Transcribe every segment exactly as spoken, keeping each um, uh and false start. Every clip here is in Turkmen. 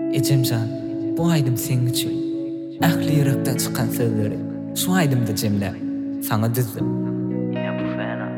Ecemcan, bu aýdym seň üçin. Ähli ýürekden çykan sözleri şu aýdymda jemläp saňa düzdüm. Yine bu fena.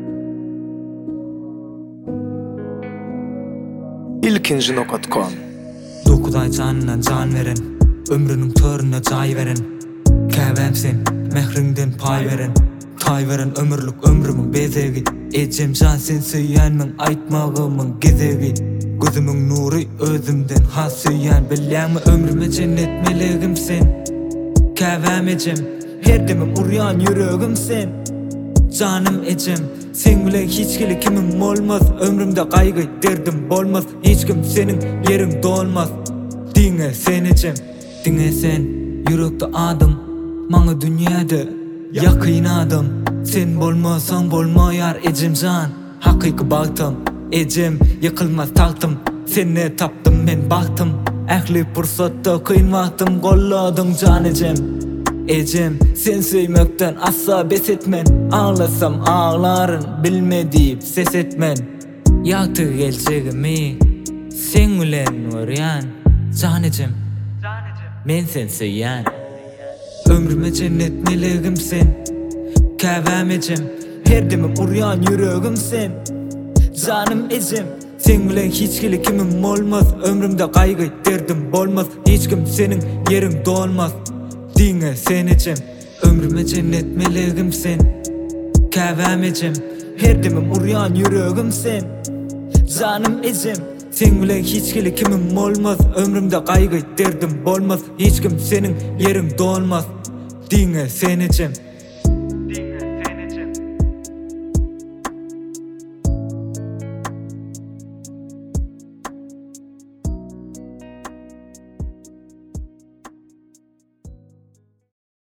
ilkinji nokta com Dokuz ay canına can veren, ömrünün törüne cay veren, käbämsen mehrinden pay veren, tay veren ömürlük ömrümün bezegi. Ecemcan sen söýýänmiň aýtmagymyň gezegi. Gözümün nuri özümden has söýýän bilýärmi ömrüme cennet melegim sen. Käbäm ecem, her demem urýan ýüregim sen. Canım ecem, sen bilen hiç kili kimim bolmaz. Ömrümde gaýgy derdim bolmaz. Hiç kim senin yerin dolmaz. Diňe sen ecem, diňe sen ýürekde adym, maňa dünýäde ýakyn adam. Sen bolmasaň bolmaýar ecemjan, hakyky bagtym. Ecem yıkılmaz taktım, seni taptım men baktım. Ähli pursatda kıyın wagtym golladың can ecem. Ecem sen söýmekden assa bes etmen. Ağlasam ağlaryn bilmedip ses etmen. Ýagty geljegimi sen bilen görýän can ecem. Men sen söýýän ömrüme cennet melegim sen. Käbäm ecem, her demem urýan ýüregim sen. Canım ecem, sen bilen hiç kili kimim bolmaz. Ömrümde gaýgy derdim bolmaz. Hiç kim senin yerin dolmaz. Diňe sen ecem, ömrüme cennet melegim sen. Käbäm ecem, her demem urýan ýüregim sen. Canım ecem, sen bilen hiç kili kimim bolmaz. Ömrümde gaýgy derdim bolmaz. Hiç kim senin yerin dolmaz. Diňe sen ecem.